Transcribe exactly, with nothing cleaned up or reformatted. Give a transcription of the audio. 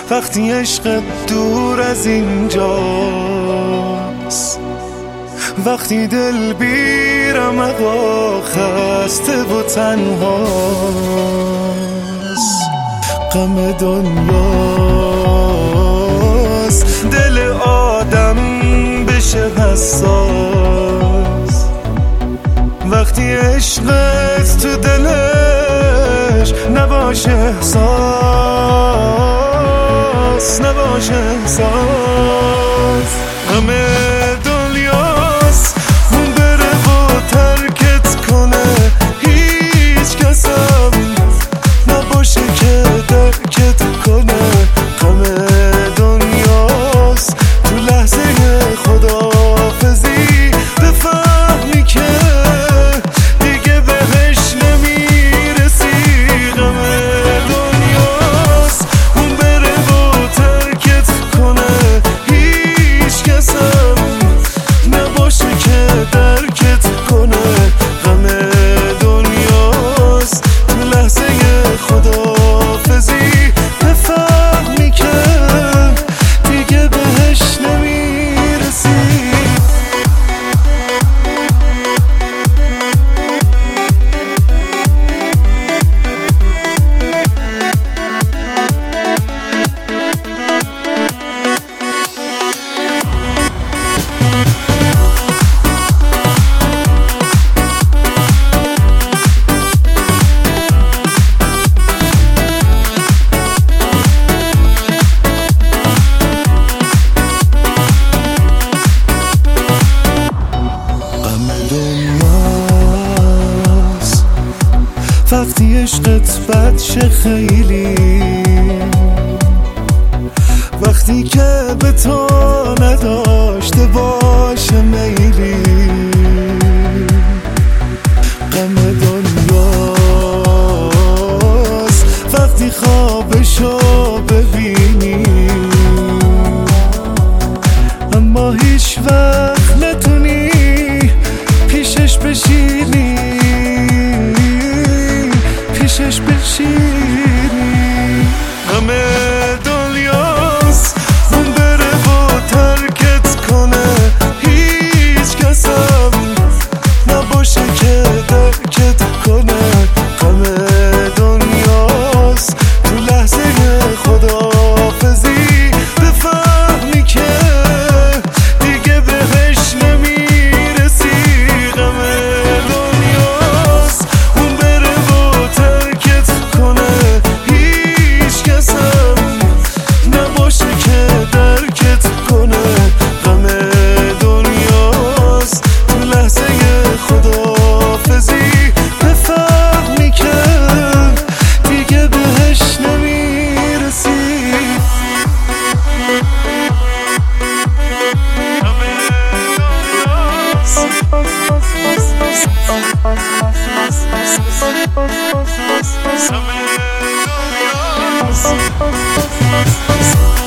وقتی عشق دور از اینجاست، وقتی دل بیرم اقا خسته و تنهاست. غم دنیاست دل آدم بشه حساس، وقتی عشقت تو دلش نباشه احساس، نباشه احساس. غم دنیاست اون بره و ترکت کنه، هیچ کسم نباشه که درکت کنه. غم دنیاست تو لحظه خداحافظی بفهمی که دیگه بهش نمیرسی. غم دنیاست اون بره و ترکت کنه، هیچ کسم نباشه که درکت کنه. غم دنیاست تو لحظه خداحافظی بفهمی که دیگه بهش نمیرسی. وقتی عشقت بد شه خیلی، وقتی که به تو نداشته باشه میلی. غم دنیاست وقتی خوابشو ببینی، اما هیچ وقت نتونی پیشش بشینی، پیشش بشینی. غم دنیاست اون بره و ترکت کنه، هیچ کسم نباشه که درکت کنه. غم دنیاست تو لحظه خداحافظی بفهمی که دیگه بهش نمیرسی. غم دنیاست اون بره و ترکت کنه، هیچ کسم نباشه که درکت کنه. غم دنیاست تو لحظه خداحافظی بفهمی که دیگه بهش نمیرسی. غم دنیاست